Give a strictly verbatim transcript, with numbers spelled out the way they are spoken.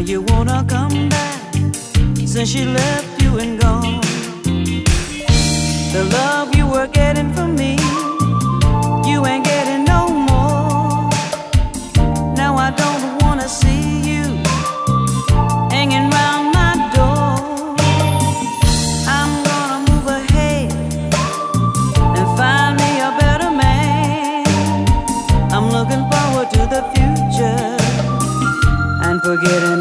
you wanna come back since she left you and gone. The love you were getting from me, you ain't getting no more. Now I don't wanna see you hanging round my door. I'm gonna move ahead and find me a better man. I'm looking forward to the future and forgetting